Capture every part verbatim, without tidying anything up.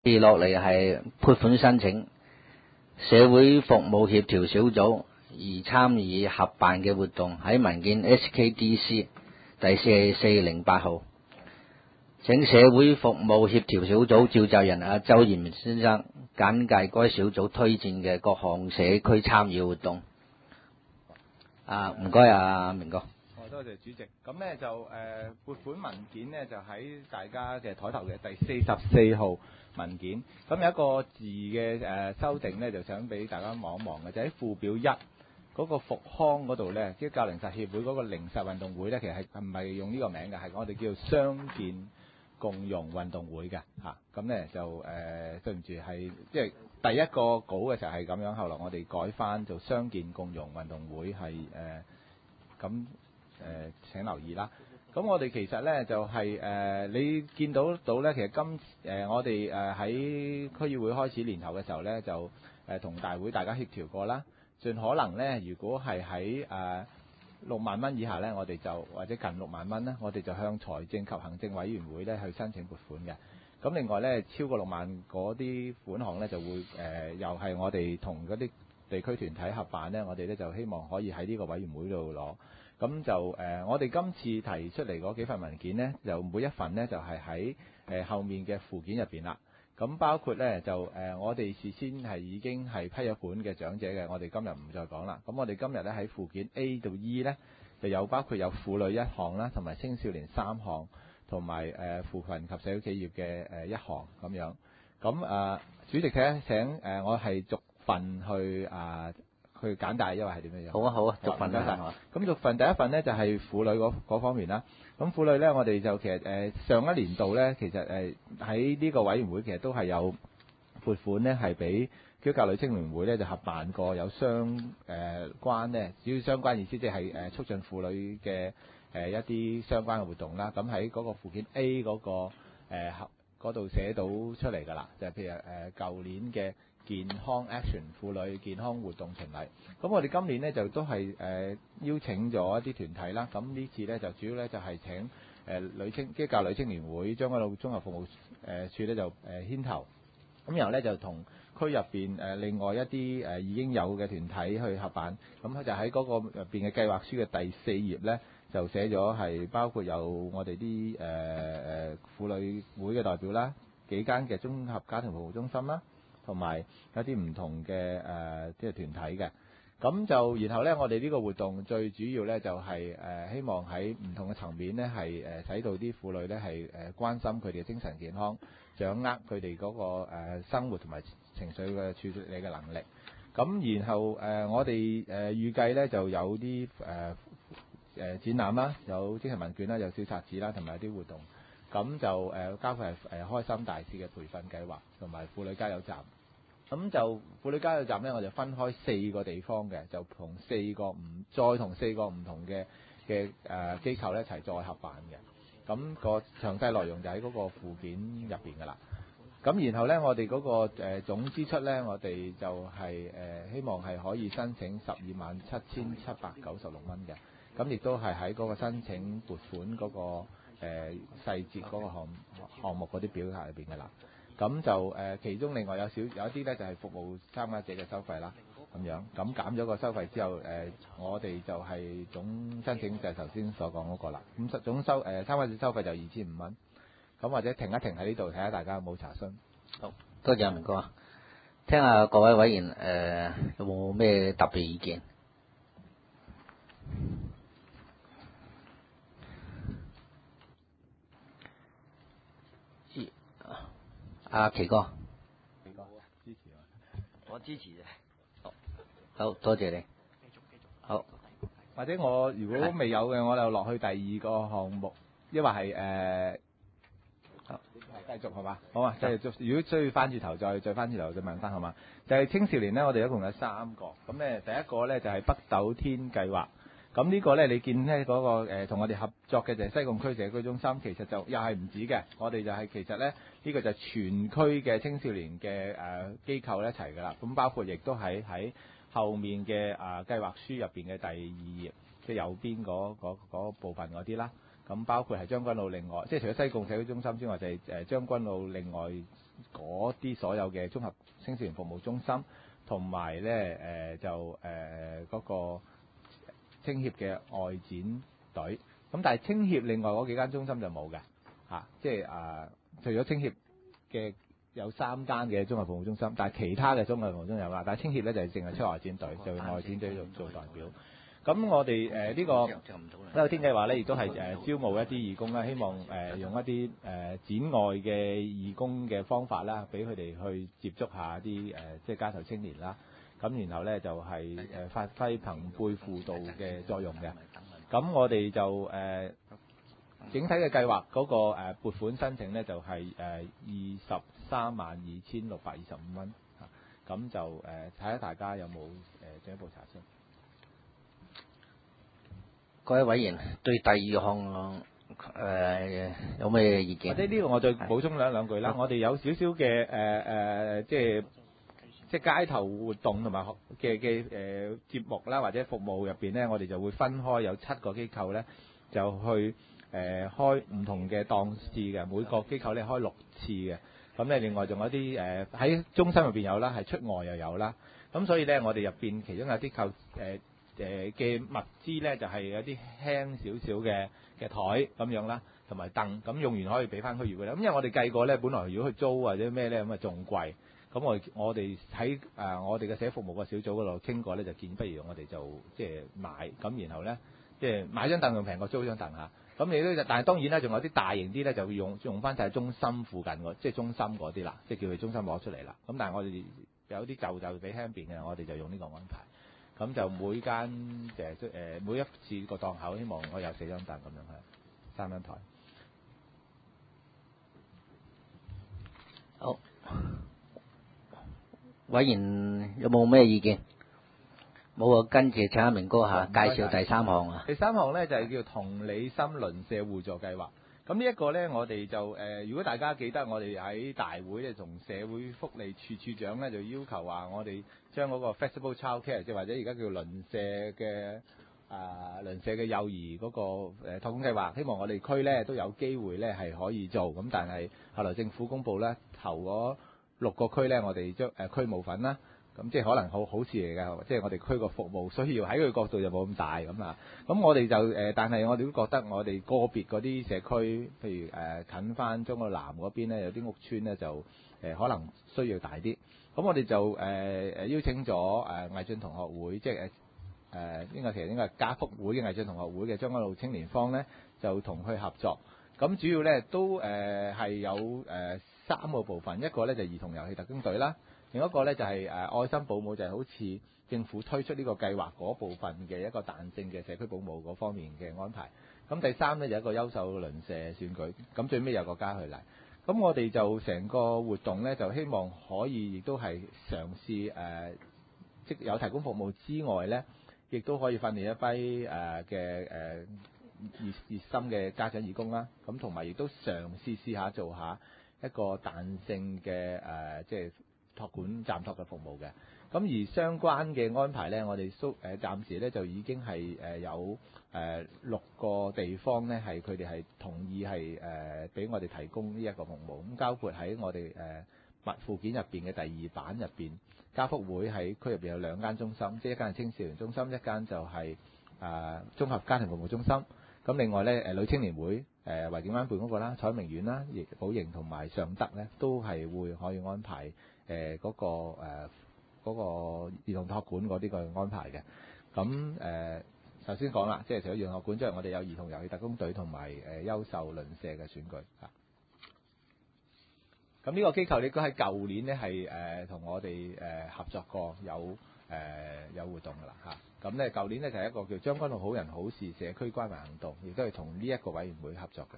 接落嚟係撥款申請，社會服務協調小組而參與合辦嘅活動喺文件 H K D C 第四四零八號。請社會服務協調小組召集人阿周賢先生簡介該小組推薦嘅各項社區參與活動。啊，唔該啊，明哥。 哦，多謝主席。咁呢就誒撥款文件呢，就喺大家嘅台頭嘅第四十四號文件。咁有一個字嘅誒修訂呢，就想俾大家望一望嘅，就喺附表一嗰個復康嗰度呢，即係教齡實協會嗰個齡實運動會呢，其實係唔係用呢個名嘅，係我哋叫傷健共融運動會嘅嚇。咁呢就誒、呃、對唔住係即係第一個稿嘅時候係咁樣，後來我哋改翻做傷健共融運動會係誒咁誒請留意啦。咁我哋其實呢就係、是、誒、呃、你見到到呢，其實今誒、呃、我哋誒喺區議會開始年頭嘅時候呢，就誒同、呃、大會大家協調過啦，盡可能呢，如果係喺誒六萬蚊以下呢，我哋就或者近六萬蚊呢，我哋就向財政及行政委員會呢去申請撥款嘅。咁另外呢，超過六萬嗰啲款項呢，就會誒、呃、又係我哋同嗰啲地區團體合辦呢，我哋呢就希望可以喺呢個委員會度攞。咁就誒、呃，我哋今次提出嚟嗰幾份文件呢，就每一份呢，就係喺誒後面嘅附件入邊啦。咁包括呢，就誒、呃，我哋事先係已經係批咗款嘅長者嘅，我哋今日唔再講啦。咁我哋今日呢，喺附件 A 到 E 呢，就有包括有婦女一項啦，同埋青少年三項，同埋誒扶貧及社會企業嘅誒一項咁樣。咁啊、呃，主席請請誒、呃，我係逐份去啊。呃去簡介，因為係點樣樣？ 好啊好啊，逐份啦。咁逐份第一份呢，就係、是、婦女嗰嗰方面啦。咁婦女呢，我哋就其實誒、呃、上一年度呢，其實誒喺呢個委員會其實都係有撥款呢，係俾基督教女青年會呢，就合辦過有相誒、呃、關呢，主要相關意思即係誒促進婦女嘅誒、呃、一啲相關嘅活動啦。咁喺嗰個附件 A 嗰、那個誒嗰度寫到出嚟㗎啦，就係、是、譬如誒舊、呃、年嘅健康 action 婦女健康活動巡禮，咁我哋今年呢，就都係誒、呃、邀請咗一啲團體啦。咁呢次呢，就主要呢，就係、是、請誒、呃、女青基督教女青年會將軍澳綜合服務誒、呃、處呢，就誒、呃、牽頭，咁然後呢，就同區入邊誒另外一啲誒、呃、已經有嘅團體去合辦。咁佢就喺嗰個入邊嘅計劃書嘅第四頁呢，就寫咗係包括有我哋啲誒誒婦女會嘅代表啦，幾間嘅綜合家庭服務中心啦，同埋有啲唔同嘅誒即係團體嘅。咁就然後呢，我哋呢個活動最主要呢，就係、是、誒、呃、希望喺唔同嘅層面呢，係誒、呃、使到啲婦女呢，係誒、呃、關心佢哋嘅精神健康，掌握佢哋嗰個、呃、生活同埋情緒嘅處理嘅能力。咁然後誒、呃、我哋誒、呃、預計呢，就有啲誒誒展覽啦，有精神問卷啦，有小冊子啦，同埋有啲活動。咁就誒包括係誒開心大使嘅培訓計劃，同埋婦女加油站。咁就婦女加油站呢，我就分開四個地方嘅，就同四個唔再同四個唔同嘅嘅誒機構一齊再合辦嘅。咁、個詳細內容就喺嗰個附件入邊噶啦。咁然後呢，我哋嗰、個誒、呃、總支出呢，我哋就係、是、誒、呃、希望係可以申請十二萬七千七百九十六蚊嘅。咁亦都係喺嗰個申請撥款嗰、嗰個誒、呃、細節嗰個項項目嗰啲表格裏邊嘅啦。咁就誒、呃、其中另外有少有一啲咧就係、是、服務參加者嘅收費啦，咁樣咁減咗個收費之後，誒、呃、我哋就係總申請就係頭先所講嗰個啦。咁總收誒、呃、參加者收費就二千五蚊。咁或者停一停喺呢度睇下大家有冇查詢。 好，多謝明哥啊！聽下各位委員誒、呃、有冇咩特別意見？阿、啊、奇哥， 奇哥支持啊！ 我支持嘅。 好，好多謝你。 繼續繼續。 好， 或者我如果未有嘅，我就落去第二個項目，因為係誒。呃好，繼續係嘛？好啊，繼續。如果需要翻轉頭，再再翻轉頭再問翻係嘛？就係、是、青少年呢，我哋一共有三個。咁咧，第一個咧就係、是、北斗天計劃。咁呢個咧，你見咧嗰個同、呃、我哋合作嘅就係西貢區社區中心，其實就又係唔止嘅。我哋就係、是、其實咧，呢、這個就係全區嘅青少年嘅誒、呃、機構一齊㗎啦。咁包括亦都喺喺後面嘅啊、呃、計劃書入邊嘅第二頁，即係右邊嗰嗰部分嗰啲啦。咁包括係將軍澳另外，即係除咗西貢社區中心之外，就係誒將軍澳另外嗰啲所有嘅綜合青少年服務中心，同埋咧誒就誒嗰、呃那個青協嘅外展隊。咁但係青協另外嗰幾間中心就冇嘅嚇，即係啊、呃，除咗青協嘅有三間嘅綜合服務中心，但係其他嘅綜合服務中心有啦。但係青協咧就係淨係出外展隊，就用外展隊做做代表。咁我哋誒呢個呢個天計劃咧，亦都係誒招募一啲義工啦，希望誒、呃、用一啲誒、呃、展外嘅義工嘅方法啦，俾佢哋去接觸下啲誒、呃、即係街頭青年啦。咁然後咧就係、是、誒、呃、發揮朋輩輔導嘅作用嘅。咁我哋就誒、呃、整體嘅計劃嗰個誒撥款申請咧就係誒二十三萬二千六百二十五蚊嚇。咁就誒睇下大家有冇誒進一步查詢。 各位委員對第二項誒、呃、有咩意見？ 或者呢個我再補充兩兩句啦。我哋有少少嘅誒誒，即係即係街頭活動同埋嘅嘅誒節目啦，或者服務入邊咧，我哋就會分開有七個機構咧，就去誒、呃、開唔同嘅檔次嘅，每個機構咧開六次嘅。咁咧另外仲有啲誒喺中心入邊有啦，係出外又有啦。咁所以咧，我哋入邊其中有啲構誒。呃誒嘅物資咧就係、是、有啲輕少少嘅嘅台咁樣啦，同埋凳，咁用完可以俾翻區議會啦。咁因為我哋計過咧，本來如果去租或者咩咧咁啊仲貴，咁我我哋喺誒我哋嘅社會服務個小組嗰度傾過咧，就見不如我哋就即係買，咁然後咧即係買張凳仲平過租張凳嚇。咁你都但係當然咧，仲有啲大型啲咧就會用用翻就係中心附近嗰即係中心嗰啲啦，即係叫佢中心攞出嚟啦。咁但係我哋有啲舊就俾輕便嘅，我哋就用呢個安排。咁就每間誒誒每一次個檔口，希望我有四張凳咁樣係三張台。 好，委員有冇咩意見？冇啊，跟住請阿明哥嚇介紹第三項啊。 第三項咧就係叫同理心鄰舍互助計劃。咁呢一個咧，我哋就誒、呃，如果大家記得，我哋喺大會咧，同社會福利處處長咧，就要求話，我哋將嗰個 flexible childcare，即係或者而家叫鄰舍嘅啊鄰舍嘅幼兒嗰個誒託管計劃，希望我哋區咧都有機會咧係可以做。咁但係後來政府公布咧，頭嗰六個區咧，我哋將誒區冇份啦。咁即係可能好好事嚟㗎，即係我哋區個服務需要喺佢角度就冇咁大咁啊。咁我哋就誒、呃，但係我哋都覺得我哋個別嗰啲社區，譬如誒、呃、近翻中國南嗰邊咧，有啲屋邨咧就誒、呃、可能需要大啲。咁我哋就誒誒、呃、邀請咗誒毅進同學會，即係誒誒應該其實應該係家福會嘅毅進同學會嘅將軍澳青年坊咧，就同佢合作。咁主要咧都誒係、呃、有誒、呃、三個部分，一個咧就兒童遊戲特工隊啦。另一個咧就係誒愛心保姆，就係好似政府推出呢個計劃嗰部分嘅一個彈性嘅社區保姆嗰方面嘅安排。咁第三咧就一個優秀鄰舍選舉，咁最尾有個家去嚟。咁我哋就成個活動咧就希望可以亦都係嘗試誒、呃，即有提供服務之外咧，亦都可以訓練一批誒嘅誒熱熱心嘅家長義工啦。咁同埋亦都嘗試試下做下一個彈性嘅誒、呃，即係託管暫託嘅服務嘅。咁而相關嘅安排咧，我哋都誒暫時咧就已經係誒有誒六個地方咧，係佢哋係同意係誒俾我哋提供呢一個服務。咁包括喺我哋誒物附件入邊嘅第二版入邊，家福會喺區入邊有兩間中心，即係一間係青少年中心，一間就係誒綜合家庭服務中心。咁另外咧誒女青年會誒維景灣畔嗰個啦、彩明苑啦、亦寶盈同埋尚德咧，都係會可以安排誒嗰個誒。嗰個兒童託管嗰啲個安排嘅。咁誒頭先講啦，即係除咗兒童託管之外，我哋有兒童遊戲特工隊同埋誒優秀鄰舍嘅選舉嚇。咁呢個機構亦都喺舊年咧係誒同我哋誒合作過，有誒、呃、有活動噶啦嚇。咁咧舊年咧就係一個叫將軍澳好人好事社區關懷行動，亦都係同呢一個委員會合作嘅。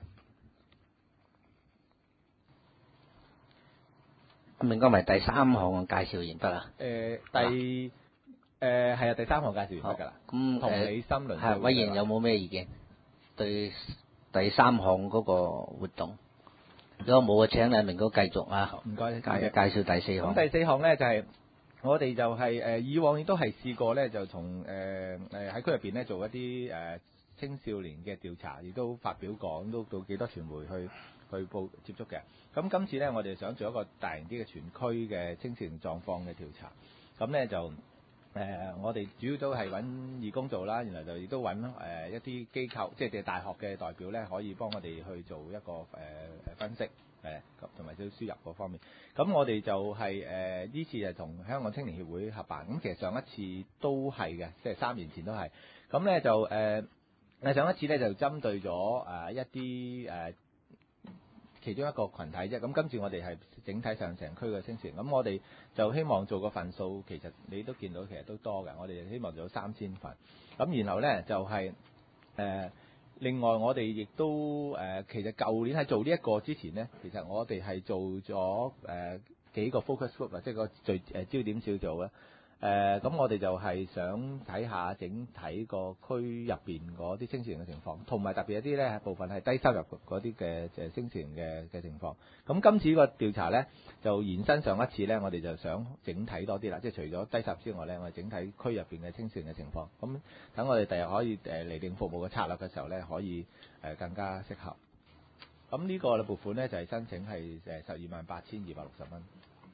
明哥，咪第三項介紹完得啦。 誒第誒係啊，第三項介紹完得㗎啦。 咁同理心鄰舍係委員有冇咩意見？對第三項嗰個活動，如果冇啊，請你明哥繼續啊。 唔該， 介介紹第四項。 咁第四項咧就係、是、我哋就係、是、誒、呃、以往亦都係試過咧，就從誒誒喺區入邊咧做一啲誒、呃、青少年嘅調查，亦都發表過，咁都到幾多傳媒去去報接觸嘅。咁今次咧，我哋想做一個大型啲嘅全區嘅青少年狀況嘅調查。咁咧就誒、呃，我哋主要都係揾義工做啦，然後就亦都揾誒一啲機構，即係大學嘅代表咧，可以幫我哋去做一個誒誒、呃、分析。誒同埋少輸入嗰方面，咁我哋就係誒呢次係同香港青年協會合辦，咁其實上一次都係嘅，即係三年前都係，咁咧就誒誒、呃、上一次咧就針對咗誒、呃、一啲誒、呃、其中一個群體啫，咁今次我哋係整體上成區嘅青少年，咁我哋就希望做個份數，其實你都見到其實都多嘅，我哋希望做三千份，咁然後咧就係、是、誒。呃另外，我哋亦都誒、呃，其實舊年喺做呢一個之前呢，其實我哋係做咗誒、呃、幾個 focus group 啊，即係個最誒、呃、焦點小組啦。誒、呃，咁我哋就係想睇下整體個區入邊嗰啲青少年嘅情況，同埋特別一啲咧部分係低收入嗰啲嘅誒青少年嘅嘅情況。咁今次個調查咧就延伸上一次咧，我哋就想整體多啲啦，即係除咗低收入之外咧，我哋整體區入邊嘅青少年嘅情況。咁等我哋第日可以誒釐定服務嘅策略嘅時候咧，可以誒更加適合。咁呢個撥款咧就係申請係誒十二萬八千二百六十蚊。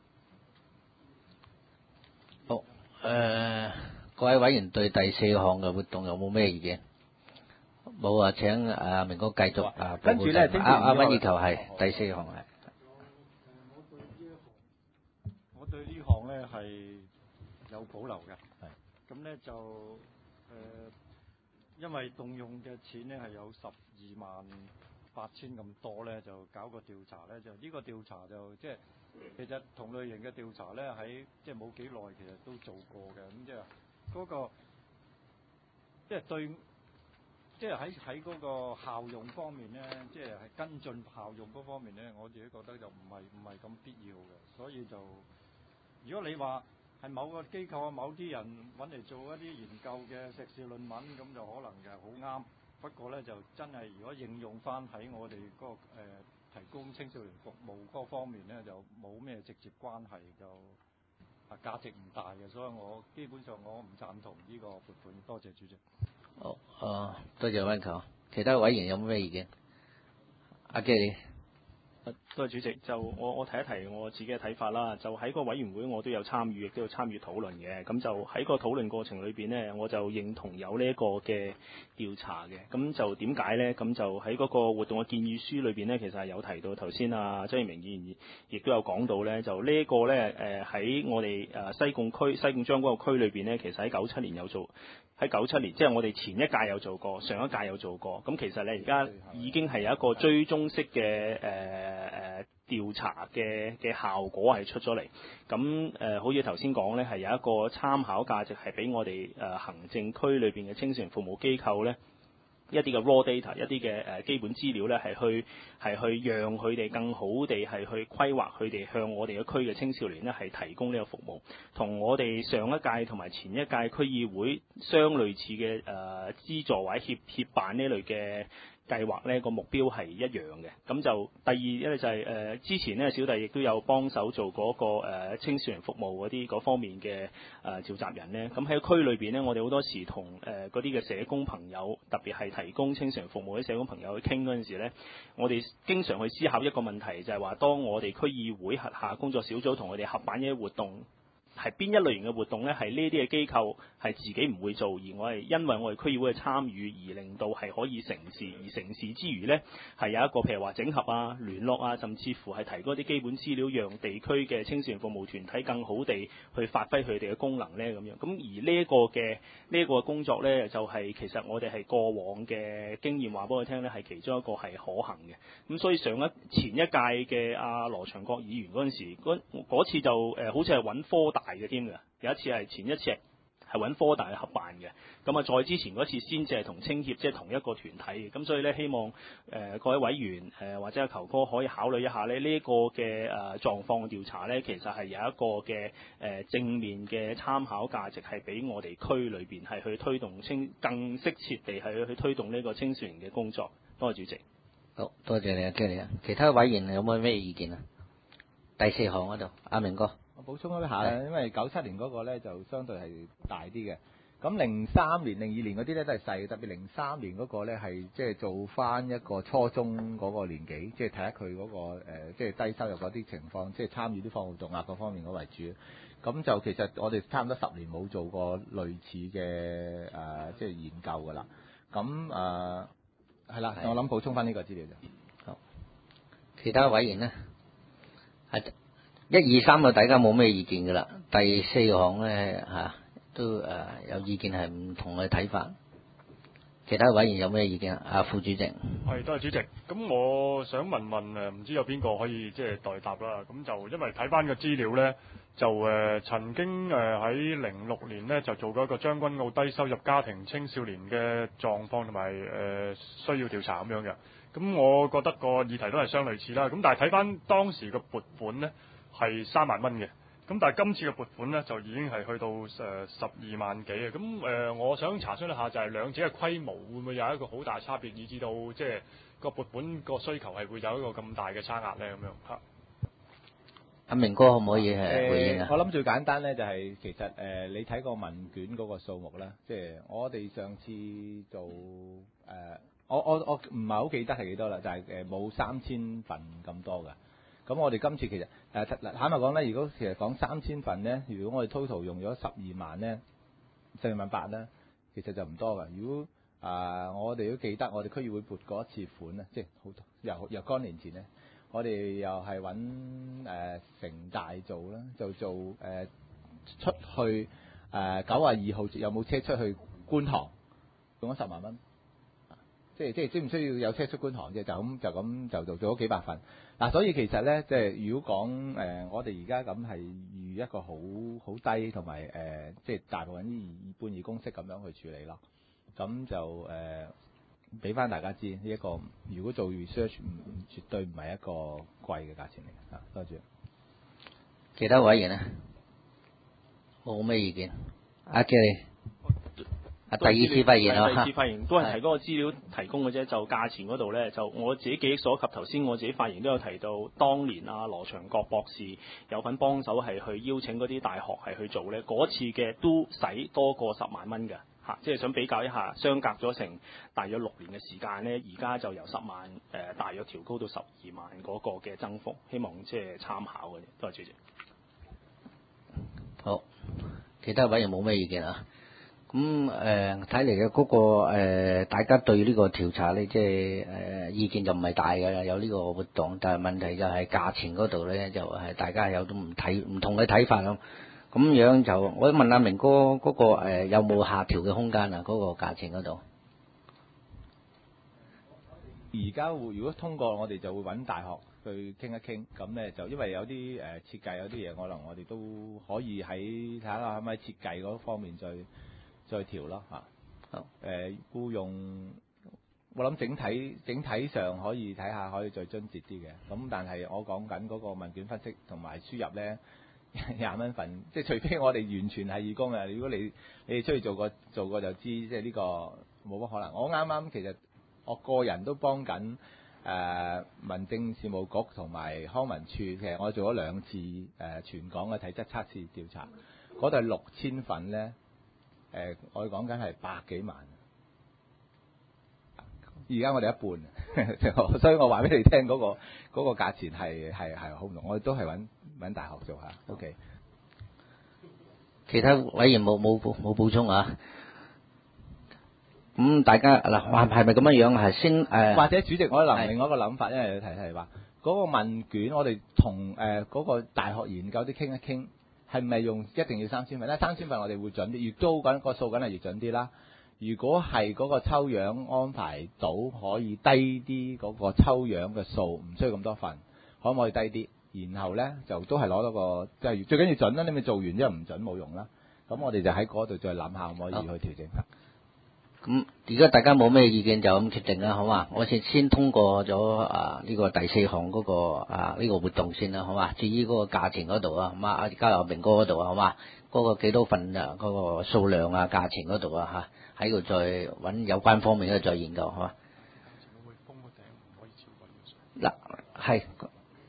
好。誒、呃，各位委員對第四項嘅活動有冇咩意見？冇啊，請阿明哥繼續啊。 跟住咧， 阿阿温以球係第四項係。 我對呢項咧係有保留嘅。係。咁咧就誒、呃，因為動用嘅錢咧係有十二萬八千咁多咧，就搞個調查咧，就呢個調查就即係。其實同類型嘅調查咧，喺即係冇幾耐，其實都做過嘅。咁即係嗰個，即係對，即係喺喺嗰個效用方面咧，即係係跟進效用嗰方面咧，我自己覺得就唔係唔係咁必要嘅。所以就，如果你話係某個機構啊、某啲人揾嚟做一啲研究嘅碩士論文，咁就可能就係好啱。不過咧，就真係如果應用翻喺我哋嗰個誒提供青少年服務嗰方面咧，就冇咩直接關係，就啊價值唔大嘅，所以我基本上我唔贊同呢個撥款。多謝主席。 好，哦，多謝温球。其他委員有冇咩意見？阿基你。 多謝主席，就我我提一提我自己嘅睇法啦。就喺個委員會我都有參與，亦都有參與討論嘅。咁就喺個討論過程裏邊呢，我就認同有呢一個嘅調查嘅。咁就點解呢？咁就喺嗰個活動嘅建議書裏邊呢，其實係有提到頭先啊張耀明議員亦都有講到呢，就呢一個呢，誒喺我哋誒西貢區西貢將軍澳區裏邊呢，其實喺九七年有做。喺九七年，即係我哋前一屆有做過，上一屆有做過。咁其實咧，而家已經係有一個追蹤式嘅誒誒調查嘅嘅效果係出咗嚟。咁誒、呃，好似頭先講咧，係有一個參考價值係俾我哋誒、呃、行政區裏邊嘅青少年服務機構咧。一啲嘅 raw data，一啲嘅誒基本資料咧，係去係去讓佢哋更好地係去規劃佢哋向我哋嘅區嘅青少年咧係提供呢個服務，同我哋上一屆同埋前一屆區議會相類似嘅誒、呃、資助或者協協辦呢類嘅計劃呢個目標係一樣嘅。咁就第二咧就係、是、誒、呃、之前呢，小弟亦都有幫手做嗰、那個誒、呃、青少年服務嗰啲嗰方面嘅誒、呃、召集人呢。咁喺區裏邊呢，我哋好多時同誒嗰啲嘅社工朋友，特別係提供青少年服務嘅社工朋友去傾嗰陣時呢，我哋經常去思考一個問題，就係、是、話當我哋區議會轄下工作小組同佢哋合辦一啲活動。係邊一類型嘅活動呢？係呢啲嘅機構係自己唔會做，而我係因為我哋區議會嘅參與而令到係可以成事，而成事之餘呢，係有一個譬如話整合啊、聯絡啊，甚至乎係提供一啲基本資料，讓地區嘅青少年服務團體更好地去發揮佢哋嘅功能呢。咁樣。咁而呢一個嘅呢一個工作呢，就係、是、其實我哋係過往嘅經驗話俾我聽呢，係其中一個係可行嘅。咁所以上一前一屆嘅阿羅祥國議員嗰陣時，嗰次就誒、呃、好似係揾科大嘅添嘅，有一次係前一次係揾科大去合辦嘅，咁啊再之前嗰次先至係同青協即係同一個團體嘅，咁所以咧希望誒、呃、各位委員誒、呃、或者阿球哥可以考慮一下咧呢一、這個嘅誒狀況調查咧，其實係有一個嘅誒、呃、正面嘅參考價值，係俾我哋區裏邊係去推動青更適切地係去推動呢個青少年嘅工作。多謝主席。 好多謝你啊，經理啊，其他委員有冇咩意見啊？第四項嗰度，阿明哥。 我補充一下啦，因為九七年嗰個咧就相對係大啲嘅， 咁零三年、零二年嗰啲咧都係細嘅，特別零三年嗰個咧係即係做翻一個初中嗰個年紀，即係睇下佢嗰個誒即係低收入嗰啲情況，即係參與啲課外活動啊各方面嗰為主。咁就其實我哋差唔多十年冇做過類似嘅誒、呃、即係研究㗎啦。咁誒係啦，我諗補充翻呢個資料就好。 其他委員呢？係一二三個大家冇咩意見㗎啦。第四項咧嚇。啊都誒、呃、有意見係唔同嘅睇法，其他委員有咩意見啊？阿副主席， 係多謝主席。咁我想問問誒，唔知有邊個可以即係代答啦？咁就因為睇翻個資料咧，就誒、呃、曾經誒喺零六年咧就做過一個將軍澳低收入家庭青少年嘅狀況同埋誒需要調查咁樣嘅。咁我覺得個議題都係相類似啦。咁但係睇翻當時嘅撥款咧係三萬蚊嘅。咁但係今次嘅撥款咧就已經係去到誒十二萬幾嘅，咁誒、呃、我想查詢一下就係兩者嘅規模會唔會有一個好大差別，以至到即係個撥款個需求係會有一個咁大嘅差額咧咁樣嚇。 阿明哥可唔可以係回應啊？ 我諗最簡單咧就係、是、其實誒、呃、你睇個問卷嗰個數目啦，即、就、係、是、我哋上次做誒、呃，我我我唔係好記得係幾多啦，就係誒冇三千份咁多㗎。咁我哋今次其實誒嗱坦白講咧，如果其實講三千份咧，如果我哋 total 用咗十二萬咧，十二萬八咧，其實就唔多㗎。如果啊、呃，我哋都記得我哋區議會撥過一次款咧，即係好多由由多年前咧，我哋又係揾誒城大做啦，就做誒、呃、出去誒九啊二號有冇車出去觀塘，用咗十萬蚊。即係即係需唔需要有車出觀塘啫？就咁就咁就做做咗幾百份嗱、啊，所以其實咧，即係如果講誒、呃，我哋而家咁係預一個好好低同埋誒，即係大部分啲二半二公式咁樣去處理咯。咁就誒俾翻大家知呢一個，如果做 research 唔唔絕對唔係一個貴嘅價錢嚟啊！多謝。 其他委員咧，冇咩意見？阿 Jerry。啊！第二次發言啊， 第二次發言都係提嗰個資料提供嘅啫。就價錢嗰度咧，就我自己記憶所及，頭先我自己發言都有提到，當年啊羅祥國博士有份幫手係去邀請嗰啲大學係去做咧，嗰次嘅都使多過十萬蚊嘅嚇，即係想比較一下，相隔咗成大約六年嘅時間咧，而家就由十萬誒、呃、大約調高到十二萬嗰個嘅增幅，希望即係參考嘅啫。多謝主席。 好，其他委員冇咩意見啊？咁誒睇嚟嘅嗰個、呃、大家對呢個調查咧，即係誒意見就唔係大嘅，有呢個活動，但係問題就係價錢嗰度咧，就係、是、大家有都唔睇唔同嘅睇法咁。咁樣就我問阿明哥嗰、那個、呃、有冇下調嘅空間啊？嗰、那個價錢嗰度。 而家會如果通過，我哋就會揾大學去傾一傾。咁咧就因為有啲誒、呃、設計有啲嘢，可能我哋都可以喺睇下可唔可以設計嗰方面再。再調咯嚇，好誒僱用，我諗整體整體上可以睇下可以再津節啲嘅，咁但係我講緊嗰個問卷分析同埋輸入咧廿蚊份，即係除非我哋完全係義工嘅，如果你你哋出去做過做過就知，即係呢個冇乜可能。我啱啱其實我個人都幫緊誒、呃、民政事務局同埋康文署，其實我做咗兩次誒、呃、全港嘅體質測試調查，嗰度係六千份咧。誒、呃，我哋講緊係百幾萬，而家我哋一半，所以我話俾你聽嗰、那個嗰、那個價錢係係係好唔同，我哋都係揾揾大學做下。OK， 其他委員冇冇冇補充啊？咁、嗯、大家嗱話係咪咁樣樣係先誒？呃、 或者主席，我諗另外一個諗法，因為你提提話嗰、那個問卷，我哋同誒嗰個大學研究啲傾一傾。係咪用一定要三千份咧？三千份我哋會準啲，越高緊個數緊係越準啲啦。如果係嗰個抽樣安排到可以低啲，嗰個抽樣嘅數唔需要咁多份，可唔可以低啲？然後咧就都係攞到個即係最緊要準啦。你咪做完之後唔準冇用啦。咁我哋就喺嗰度再諗下可唔可以去調整下。 咁而家大家冇咩意見就咁決定啦，好嘛？我先先通過咗啊呢個第四項嗰個啊呢個活動先啦，好嘛？至於嗰個價錢嗰度啊，好嘛？而家由明哥嗰度啊，好嘛？嗰個幾多份啊？嗰個數量啊、價錢嗰度啊嚇，喺度再揾有關方面咧再研究，好嘛？嗱係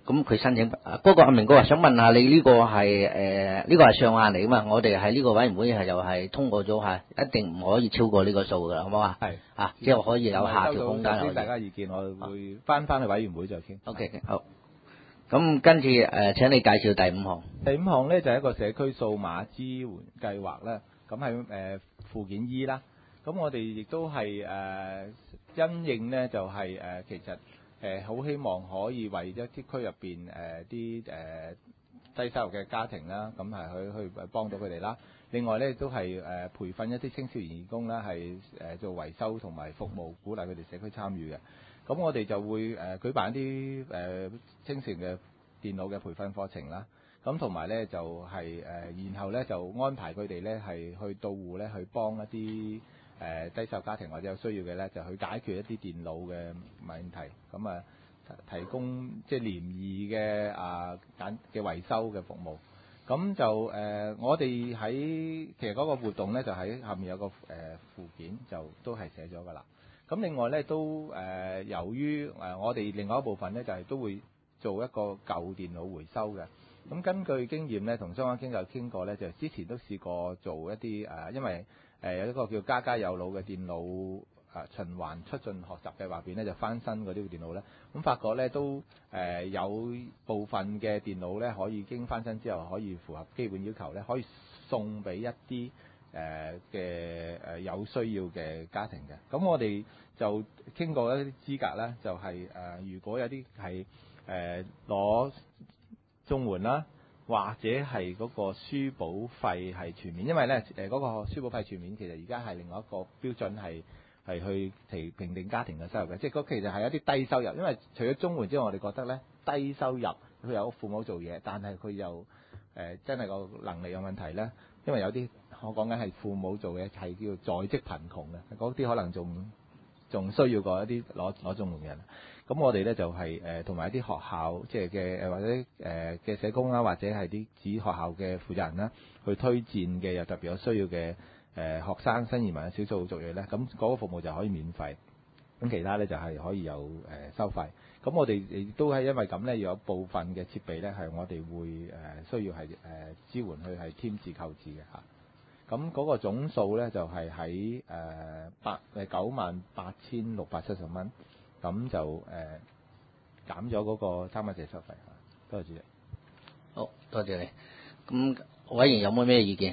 咁佢申請，不過阿明哥啊，想問下你呢個係誒呢個係上限嚟噶嘛？我哋喺呢個委員會係又係通過咗係，一定唔可以超過呢個數噶啦，好唔好啊？ 係啊，即係可以有下調空間可以。 收到大家意見，我會翻翻去委員會再傾。 OK，好。咁跟住誒，請你介紹第五項。 第五項咧就係一個社區數碼支援計劃啦。咁喺誒附件 E 啦。咁我哋亦都係誒因應咧，就係誒其實。誒好、呃、希望可以為一啲區入邊誒啲誒低收入嘅家庭啦，咁係去去幫到佢哋啦。另外咧都係誒、呃、培訓一啲青少年義工啦，係誒、呃、做維修同埋服務，鼓勵佢哋社區參與嘅。咁我哋就會誒、呃、舉辦一啲誒、呃、青少年嘅電腦嘅培訓課程啦。咁同埋咧就係、是、誒、呃，然後咧就安排佢哋咧係去到戶咧去幫一啲。誒、呃、低收入家庭或者有需要嘅咧，就去解決一啲電腦嘅問題，咁啊提供即係廉宜嘅啊簡嘅維修嘅服務。咁就誒、呃，我哋喺其實嗰個活動咧，就喺下面有個誒、呃、附件，就都係寫咗㗎啦。咁另外咧都誒、呃，由於誒、呃、我哋另外一部分咧，就係、是、都會做一個舊電腦回收嘅。咁根據經驗咧，同相關機構傾過咧，就之前都試過做一啲誒、呃，因為誒有一個叫家家有腦嘅電腦誒、呃、循環出進學習計劃邊咧，就翻新嗰啲電腦咧，咁發覺咧都誒、呃、有部分嘅電腦咧可以經翻新之後可以符合基本要求咧，可以送俾一啲誒嘅誒有需要嘅家庭嘅。咁我哋就傾過一啲資格咧，就係、是、誒、呃、如果有啲係誒攞綜援啦。或者係嗰個書簿費係全免，因為咧誒嗰個書簿費全免，其實而家係另外一個標準係係去提評定家庭嘅收入嘅，即係嗰其實係一啲低收入，因為除咗綜援之外，我哋覺得咧低收入佢有父母做嘢，但係佢又誒、呃、真係個能力有問題咧，因為有啲我講緊係父母做嘢係叫在職貧窮嘅，嗰啲可能仲仲需要過一啲攞攞綜援嘅人。咁我哋咧就係誒同埋一啲學校即係嘅誒或者誒嘅社工啦，或者係啲指學校嘅負責人啦，去推薦嘅又特別有需要嘅誒、呃、學生、新移民嘅少數族裔咧，咁嗰個服務就可以免費。咁其他咧就係、是、可以有誒、呃、收費。咁我哋亦都係因為咁咧，要有部分嘅設備咧係我哋會誒、呃、需要係誒、呃、支援去係添置購置嘅嚇。咁嗰個總數咧就係喺誒八誒九萬八千六百七十蚊。咁就誒、呃、減咗嗰個參加者收費嚇，多謝主席。 好多謝你。咁委員有冇咩意見？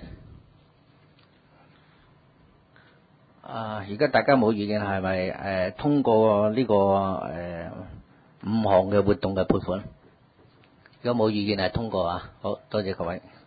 啊，而家大家冇意見係咪誒通過呢、這個誒、呃、五項嘅活動嘅撥款？如果冇意見係通過啊，好多謝各位。